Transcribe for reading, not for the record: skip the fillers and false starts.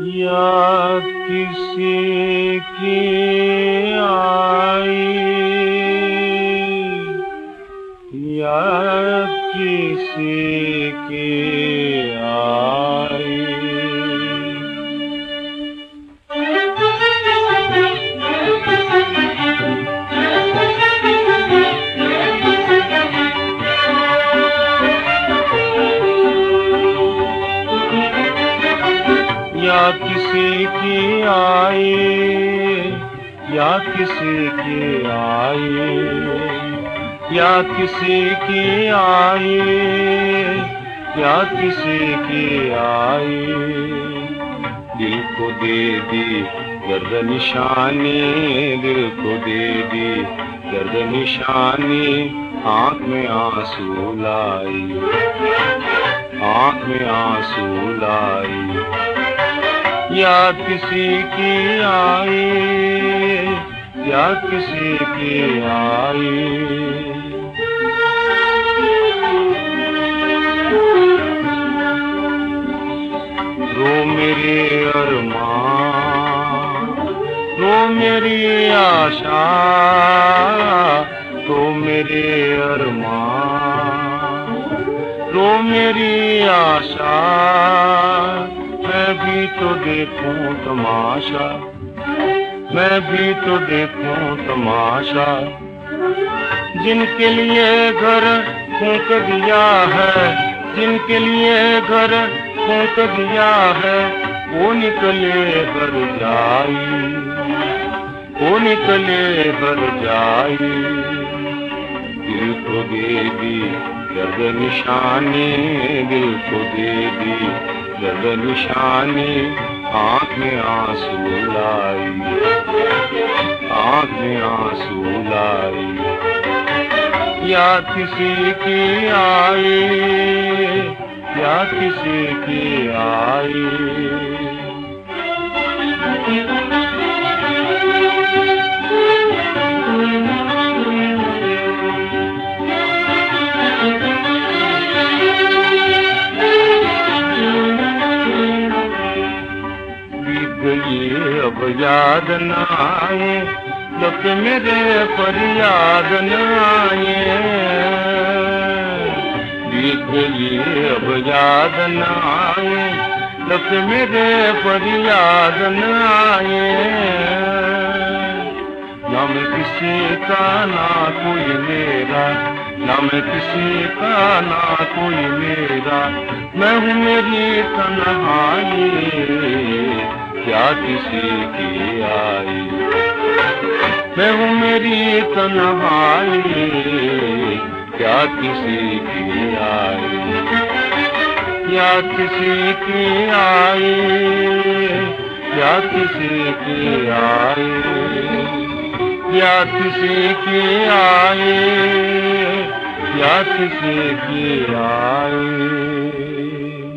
या किसी की आई, या किसी की आई। या किसी की आई, या किसी की आई, या किसी की आई, या किसी की आई। दिल को दे दी गर्द निशानी, दिल को दे दी गर्द निशानी, आँख में आंसू लाई, आँख में आंसू लाई। या किसी की आई, या किसी की आई। रो मेरे अरमान, रो मेरी आशा, रो मेरे अरमान, रो मेरी आशा। मैं भी तो देखूं तमाशा, मैं भी तो देखूं तमाशा। जिनके लिए घर फूंक दिया है, जिनके लिए घर फूंक दिया है, वो निकले घर जाई, वो निकले घर जाई। दिल को दे दी गर्द निशानी, दिल को दे दी गर्द निशानी, आँख में आंसू लाई, आँख में आंसू लाई। या किसी की आई, या किसी की आई। ये अब याद न आए, जब मेरे पर याद न आए। बीत गई अब याद न आए, जब मेरे पर याद न आए। ना मैं किसी का ना कोई मेरा, ना मैं किसी का ना कोई मेरा। मैं हूँ मेरी तन्हाई, क्या किसी की आई। मैं हूँ मेरी तन्हाई, क्या किसी की आई। या किसी की आई, या किसी की आई, या किसी की आई, या किसी की आई।